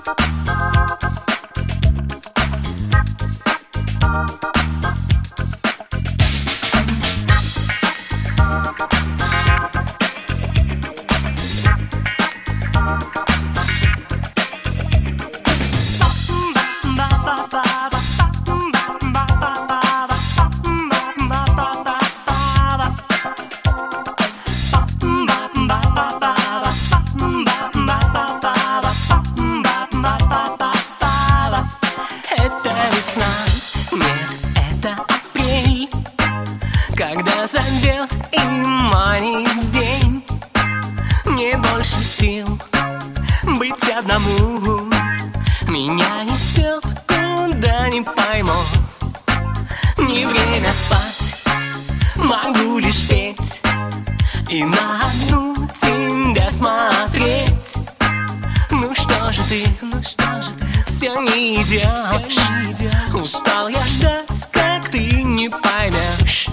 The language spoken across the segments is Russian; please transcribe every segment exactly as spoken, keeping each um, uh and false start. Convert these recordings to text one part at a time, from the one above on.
Когда зовет и манит день, мне больше сил быть одному. Меня несет куда не пойму. Не время спать, могу лишь петь и на одну тебя смотреть. Ну что же ты, ну что же ты, все не идешь. Устал я ждать, как ты не поймешь.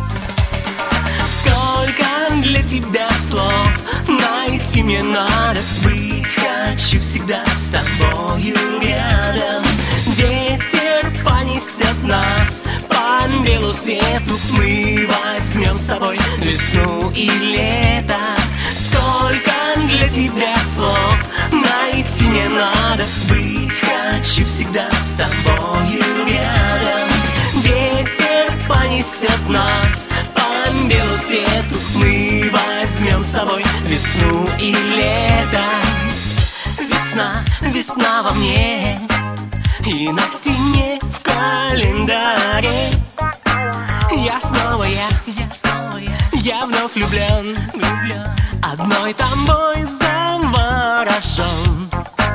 Сколько для тебя слов найти мне надо. Быть хочу всегда с тобою рядом. Ветер понесет нас по белу свету. Мы возьмем с собой весну и лето. Сколько для тебя слов найти мне надо. Быть хочу всегда с тобою рядом. Ветер понесет нас по белу свету. Мы возьмем с собой весну и лето. Весна, весна во мне и на стене в календаре. Я снова я, я снова я, я вновь влюблен, влюблен. Одной тобой заворожен.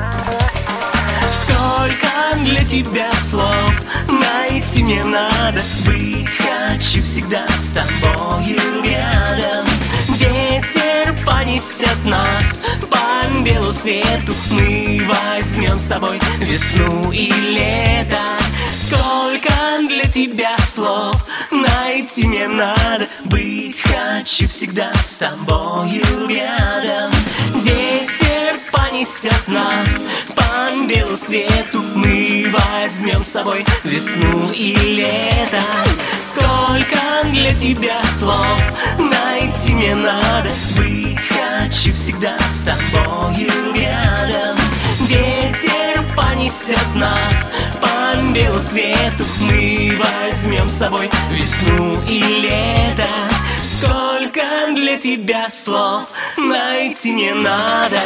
Сколько для тебя слов найти мне надо. Быть хочу всегда с тобою рядом. Ветер понесет нас по белу свету. Мы возьмем с собой весну и лето. Сколько для тебя слов найти мне надо. Быть хочу всегда с тобою рядом. Ветер понесет нас по белу свету. Мы возьмем с собой весну и лето. Сколько для тебя слов найти мне надо. Быть хочу всегда с тобою рядом. Ветер понесет нас по белу свету. Мы возьмем с собой весну и лето. Сколько для тебя слов найти мне надо.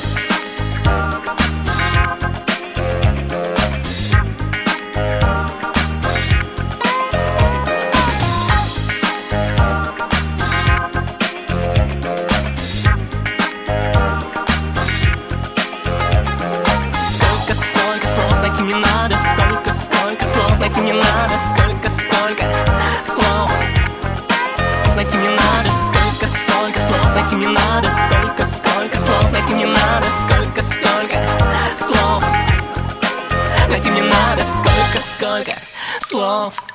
Мне надо, сколько, сколько слов найти мне надо, сколько, сколько слов найти мне надо, сколько, сколько слов найти мне надо, сколько, сколько слов найти мне надо, сколько, сколько слов найти мне надо, сколько, сколько слов.